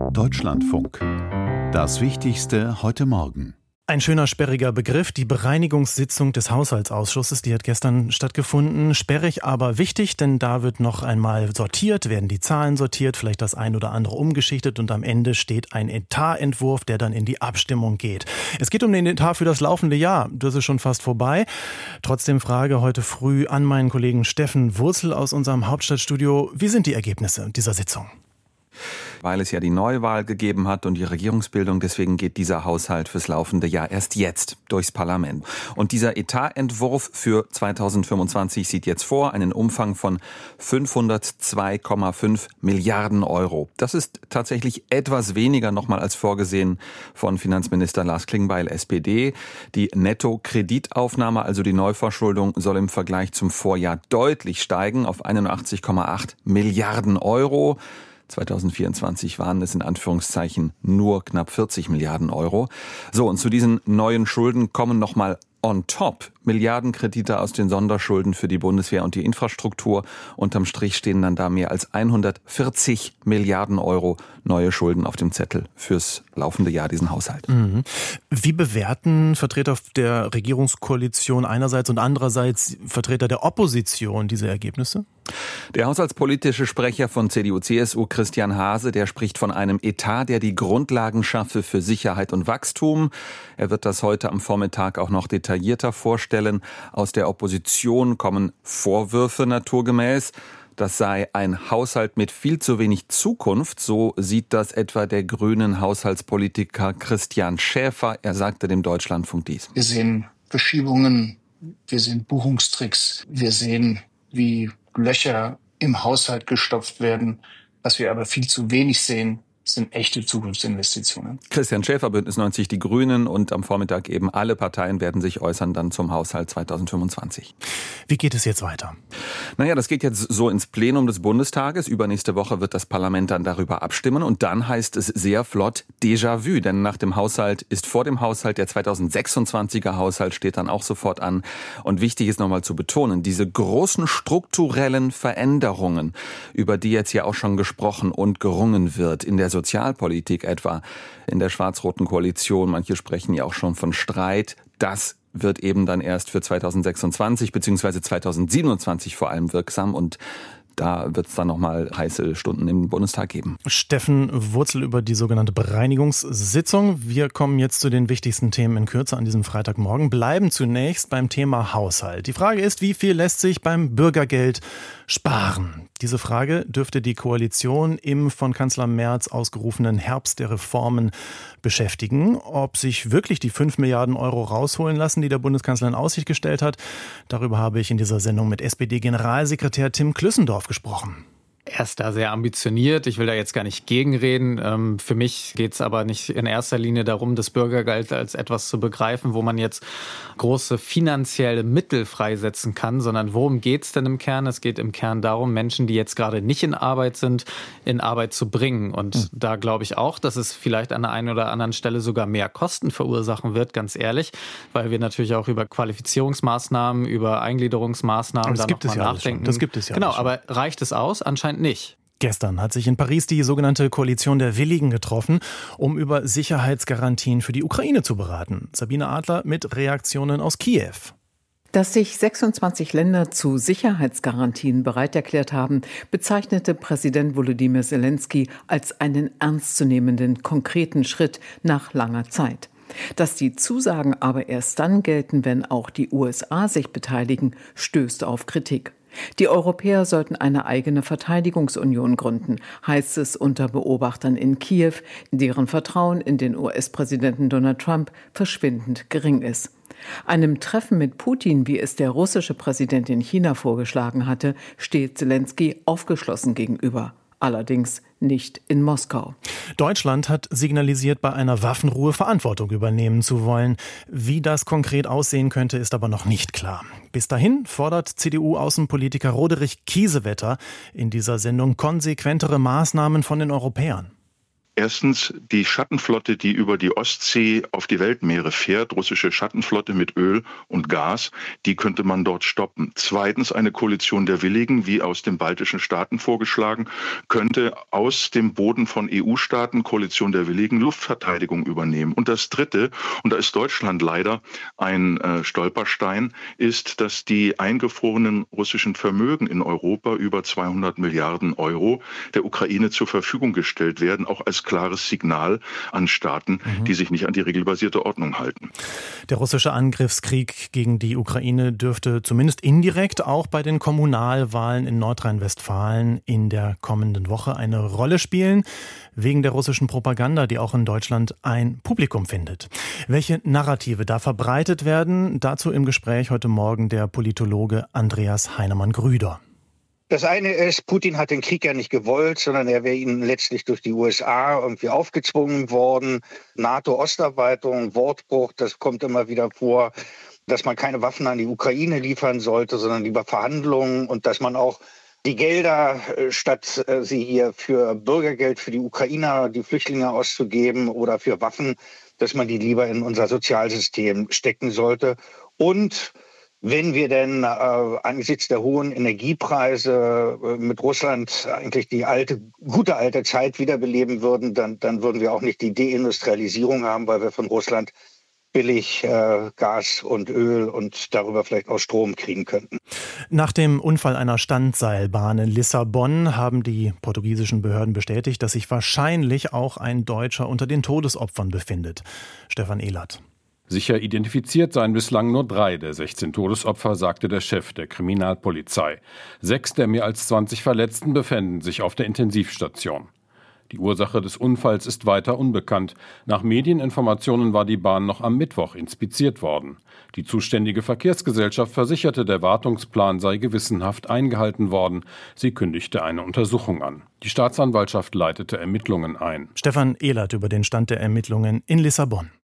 Deutschlandfunk. Das Wichtigste heute Morgen. Ein schöner, sperriger Begriff, die Bereinigungssitzung des Haushaltsausschusses, die hat gestern stattgefunden. Sperrig, aber wichtig, denn da wird noch einmal sortiert, werden die Zahlen sortiert, vielleicht das ein oder andere umgeschichtet und am Ende steht ein Etatentwurf, der dann in die Abstimmung geht. Es geht um den Etat für das laufende Jahr, das ist schon fast vorbei. Trotzdem Frage heute früh an meinen Kollegen Steffen Wurzel aus unserem Hauptstadtstudio. Wie sind die Ergebnisse dieser Sitzung? Weil es ja die Neuwahl gegeben hat und die Regierungsbildung, deswegen geht dieser Haushalt fürs laufende Jahr erst jetzt durchs Parlament. Und dieser Etatentwurf für 2025 sieht jetzt vor einen Umfang von 502,5 Milliarden Euro. Das ist tatsächlich etwas weniger nochmal als vorgesehen von Finanzminister Lars Klingbeil, SPD. Die Netto-Kreditaufnahme, also die Neuverschuldung, soll im Vergleich zum Vorjahr deutlich steigen auf 81,8 Milliarden Euro. 2024 waren es in Anführungszeichen nur knapp 40 Milliarden Euro. So, und zu diesen neuen Schulden kommen nochmal on top Milliardenkredite aus den Sonderschulden für die Bundeswehr und die Infrastruktur. Unterm Strich stehen dann da mehr als 140 Milliarden Euro neue Schulden auf dem Zettel fürs laufende Jahr, diesen Haushalt. Wie bewerten Vertreter der Regierungskoalition einerseits und andererseits Vertreter der Opposition diese Ergebnisse? Der haushaltspolitische Sprecher von CDU-CSU, Christian Hase, der spricht von einem Etat, der die Grundlagen schaffe für Sicherheit und Wachstum. Er wird das heute am Vormittag auch noch detaillierter vorstellen. Aus der Opposition kommen Vorwürfe naturgemäß. Das sei ein Haushalt mit viel zu wenig Zukunft. So sieht das etwa der grünen Haushaltspolitiker Christian Schäfer. Er sagte dem Deutschlandfunk dies. Wir sehen Verschiebungen, wir sehen Buchungstricks, wir sehen, wie Löcher im Haushalt gestopft werden. Was wir aber viel zu wenig sehen, sind echte Zukunftsinvestitionen. Christian Schäfer, Bündnis 90, die Grünen, und am Vormittag eben alle Parteien werden sich äußern dann zum Haushalt 2025. Wie geht es jetzt weiter? Naja, das geht jetzt so ins Plenum des Bundestages. Übernächste Woche wird das Parlament dann darüber abstimmen und dann heißt es sehr flott Déjà-vu, denn nach dem Haushalt ist vor dem Haushalt der 2026er Haushalt steht dann auch sofort an. Und wichtig ist nochmal zu betonen, diese großen strukturellen Veränderungen, über die jetzt ja auch schon gesprochen und gerungen wird, in der Sozialpolitik etwa, in der schwarz-roten Koalition, manche sprechen ja auch schon von Streit, das wird eben dann erst für 2026 bzw. 2027 vor allem wirksam und da wird es dann nochmal heiße Stunden im Bundestag geben. Steffen Wurzel über die sogenannte Bereinigungssitzung. Wir kommen jetzt zu den wichtigsten Themen in Kürze an diesem Freitagmorgen. Bleiben zunächst beim Thema Haushalt. Die Frage ist, wie viel lässt sich beim Bürgergeld sparen? Diese Frage dürfte die Koalition im von Kanzler Merz ausgerufenen Herbst der Reformen beschäftigen. Ob sich wirklich die 5 Milliarden Euro rausholen lassen, die der Bundeskanzler in Aussicht gestellt hat, darüber habe ich in dieser Sendung mit SPD-Generalsekretär Tim Klüssendorf gesprochen. Er ist da sehr ambitioniert. Ich will da jetzt gar nicht gegenreden. Für mich geht es aber nicht in erster Linie darum, das Bürgergeld als etwas zu begreifen, wo man jetzt große finanzielle Mittel freisetzen kann, sondern worum geht es denn im Kern? Es geht im Kern darum, Menschen, die jetzt gerade nicht in Arbeit sind, in Arbeit zu bringen. Und da glaube ich auch, dass es vielleicht an der einen oder anderen Stelle sogar mehr Kosten verursachen wird, ganz ehrlich, weil wir natürlich auch über Qualifizierungsmaßnahmen, über Eingliederungsmaßnahmen da nochmal nachdenken. Das gibt es ja. Genau, aber reicht es aus? Anscheinend nicht. Gestern hat sich in Paris die sogenannte Koalition der Willigen getroffen, um über Sicherheitsgarantien für die Ukraine zu beraten. Sabine Adler mit Reaktionen aus Kiew. Dass sich 26 Länder zu Sicherheitsgarantien bereit erklärt haben, bezeichnete Präsident Volodymyr Zelensky als einen ernstzunehmenden, konkreten Schritt nach langer Zeit. Dass die Zusagen aber erst dann gelten, wenn auch die USA sich beteiligen, stößt auf Kritik. Die Europäer sollten eine eigene Verteidigungsunion gründen, heißt es unter Beobachtern in Kiew, deren Vertrauen in den US-Präsidenten Donald Trump verschwindend gering ist. Einem Treffen mit Putin, wie es der russische Präsident in China vorgeschlagen hatte, steht Zelensky aufgeschlossen gegenüber. Allerdings nicht in Moskau. Deutschland hat signalisiert, bei einer Waffenruhe Verantwortung übernehmen zu wollen. Wie das konkret aussehen könnte, ist aber noch nicht klar. Bis dahin fordert CDU-Außenpolitiker Roderich Kiesewetter in dieser Sendung konsequentere Maßnahmen von den Europäern. Erstens die Schattenflotte, die über die Ostsee auf die Weltmeere fährt, russische Schattenflotte mit Öl und Gas, die könnte man dort stoppen. Zweitens eine Koalition der Willigen, wie aus den baltischen Staaten vorgeschlagen, könnte aus dem Boden von EU-Staaten, Koalition der Willigen, Luftverteidigung übernehmen. Und das Dritte, und da ist Deutschland leider ein Stolperstein, ist, dass die eingefrorenen russischen Vermögen in Europa über 200 Milliarden Euro der Ukraine zur Verfügung gestellt werden, auch als klares Signal an Staaten, die sich nicht an die regelbasierte Ordnung halten. Der russische Angriffskrieg gegen die Ukraine dürfte zumindest indirekt auch bei den Kommunalwahlen in Nordrhein-Westfalen in der kommenden Woche eine Rolle spielen, wegen der russischen Propaganda, die auch in Deutschland ein Publikum findet. Welche Narrative da verbreitet werden, dazu im Gespräch heute Morgen der Politologe Andreas Heinemann-Grüder. Das eine ist, Putin hat den Krieg ja nicht gewollt, sondern er wäre ihnen letztlich durch die USA irgendwie aufgezwungen worden. NATO-Osterweiterung, Wortbruch, das kommt immer wieder vor, dass man keine Waffen an die Ukraine liefern sollte, sondern lieber Verhandlungen und dass man auch die Gelder, statt sie hier für Bürgergeld für die Ukrainer, die Flüchtlinge auszugeben oder für Waffen, dass man die lieber in unser Sozialsystem stecken sollte. Und wenn wir denn angesichts der hohen Energiepreise mit Russland eigentlich die gute alte Zeit wiederbeleben würden, dann würden wir auch nicht die Deindustrialisierung haben, weil wir von Russland billig Gas und Öl und darüber vielleicht auch Strom kriegen könnten. Nach dem Unfall einer Standseilbahn in Lissabon haben die portugiesischen Behörden bestätigt, dass sich wahrscheinlich auch ein Deutscher unter den Todesopfern befindet. Stefan Ehlert. Sicher identifiziert seien bislang nur 3 der 16 Todesopfer, sagte der Chef der Kriminalpolizei. 6 der mehr als 20 Verletzten befinden sich auf der Intensivstation. Die Ursache des Unfalls ist weiter unbekannt. Nach Medieninformationen war die Bahn noch am Mittwoch inspiziert worden. Die zuständige Verkehrsgesellschaft versicherte, der Wartungsplan sei gewissenhaft eingehalten worden. Sie kündigte eine Untersuchung an. Die Staatsanwaltschaft leitete Ermittlungen ein. Stefan Ehlert über den Stand der Ermittlungen in Lissabon.